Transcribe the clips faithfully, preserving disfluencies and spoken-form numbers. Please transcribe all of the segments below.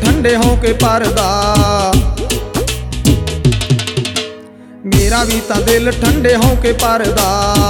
ठंडे हो के परदा। मेरा भी तां दिल ठंडे हो के परदा,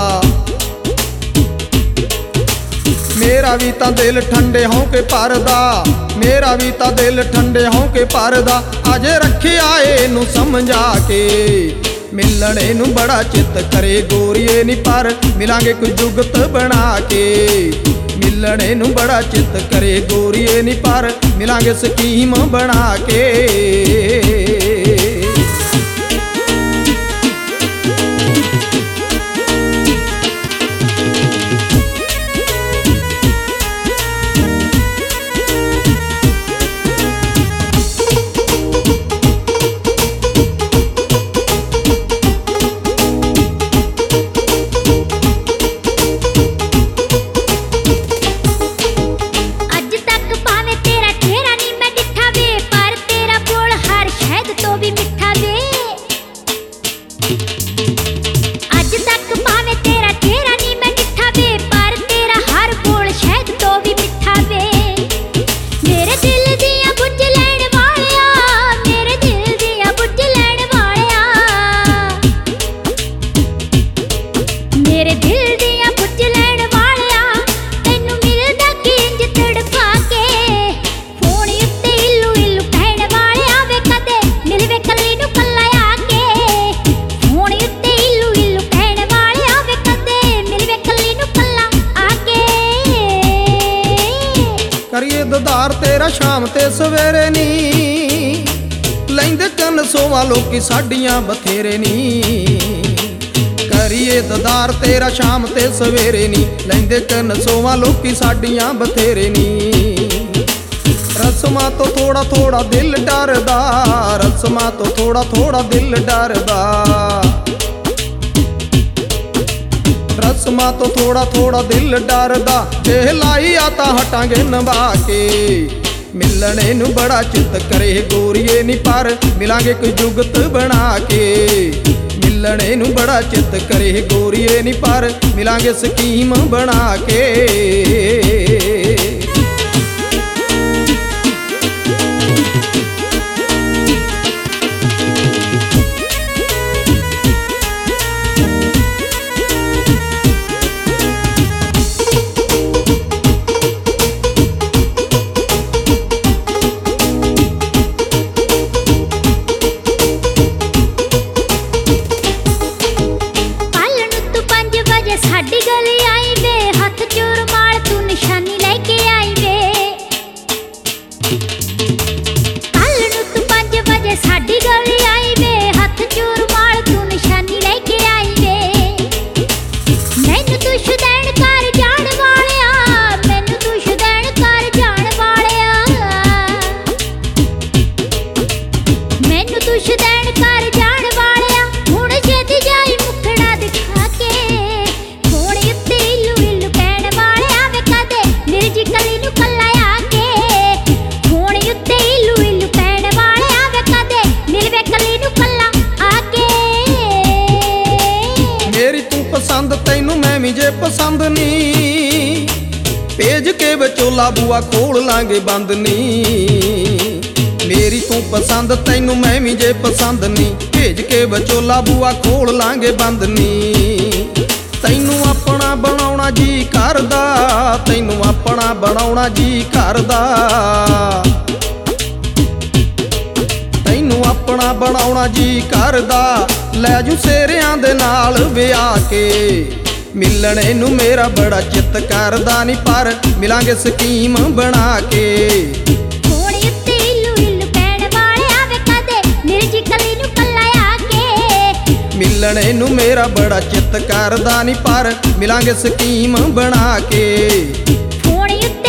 मेरा भी तां दिल ठंडे हो के परदा, मेरा भी तां दिल ठंडे हो के परदा। अजे रखिया इनू समझा के मिलने नू बड़ा चित करे गोरीए नी, पर मिलांगे कोई जुगत बना के। मिलने नू बड़ा चित करे गोरीए नी, पर मिलांगे स्कीम बना के। करिए ददार तेरा शाम ते सवेरे नी, लैंदे कन सोवा लोकी साडियां बथेरे नी। करिए ददार तेरा शाम ते सवेरे नी, लैंदे कन सोवा लोकी साडियां बथेरे नी। रस्मां तो थोड़ा थोड़ा दिल डरदा, रस्मां तो थोड़ा थोड़ा दिल डरदा, रस्मां तो थोड़ा थोड़ा दिल डरदा। जे लाई आता हटांगे नभा के, मिलने नू बड़ा चित करे गोरीए नी, पर मिलांगे कोई जुगत बना के। मिलने नू बड़ा चित करे गोरीए नी, पर मिलांगे स्कीम बना के। साडी गली आई वे, हथ चूर माल तू निशानी लेके आई वे। कल नू तू पांच बजे साडी गली आई वे, हथ चूर माल तू निशानी लेके आई वे। मैनू तू शुदैन कर जान वालिया, मैनू तू शुदैन कर जान वालिया, मैनू तू शुदैन कर जान वालिया। हुण छेती जाई मुखड़ा दिखा के, पसंद तैनू मैं भी जे पसंद नी, भेज के विचोला बुआ खोल लांगे बंद नी। मेरी तू पसंद तैनू मैं भी जे पसंद नी, भेज के विचोला बुआ खोल लांगे बंद नी। तैनू अपना बनाउणा जी करदा, तैनू अपना बनाउणा जी करदा, तैनू अपना बनाउणा जी करदा। लै जू सेरियां दे नाल विआह के, मिलने नू मेरा बड़ा चित करदा नी, पर मिलांगे स्कीम बना के। मिलने नू मेरा बड़ा चित करदा नी, पर मिलांगे स्कीम बना के।